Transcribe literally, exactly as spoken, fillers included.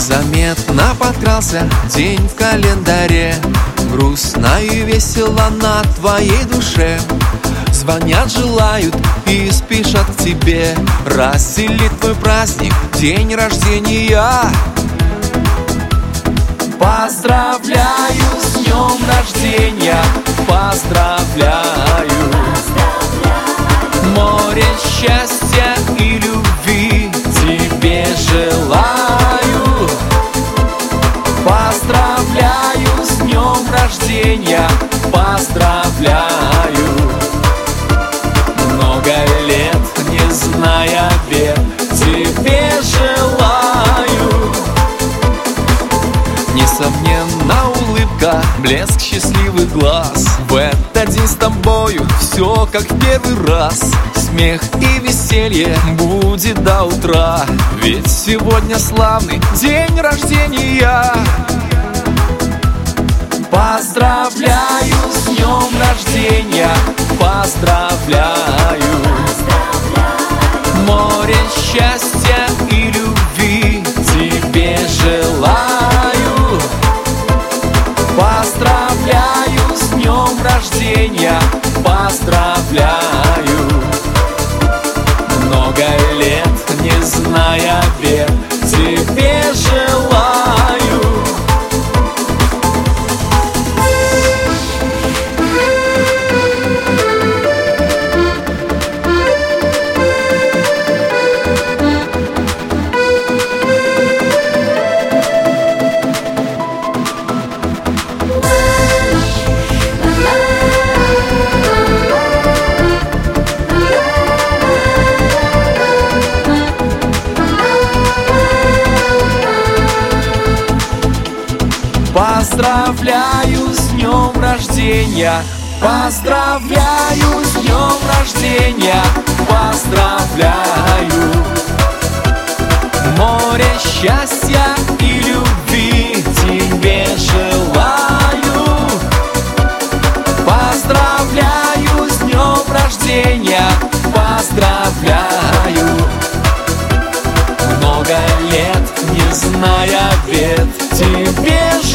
Незаметно подкрался день в календаре, грустно и весело на твоей душе. Звонят, желают и спешат к тебе расселить твой праздник, день рождения. Поздравляю с днем рождения, поздравляю. Море счастья и любви тебе желаю. Поздравляю с днем рождения, поздравляю. Много лет, не зная бед, тебе желаю. Несомненно, улыбка, блеск счастливых глаз. В этот день с тобою все как в первый раз. Смех и веселье будет до утра, ведь сегодня славный день рождения. Поздравляю с днем рождения, поздравляю. Море счастья и любви тебе желаю. Поздравляю с днем рождения, поздравляю. Много лет, не зная бед, тебе желаю. Поздравляю с днем рождения, поздравляю с днем рождения, поздравляю. Море счастья и любви тебе желаю. Поздравляю с днем рождения, поздравляю. Много лет, не зная бед, тебе желаю.